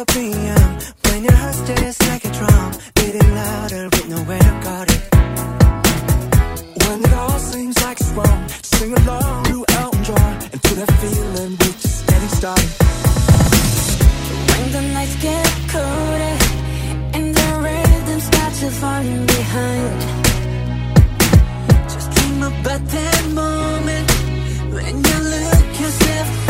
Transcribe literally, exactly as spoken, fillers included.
two p.m. when your heart stays like a drum, beating louder with nowhere to guard it. When it all seems like it's wrong, sing along to Elton John and to that feeling we're just getting started. When the nights get colder and the rhythm starts to falling behind, just dream about that moment when you look yourself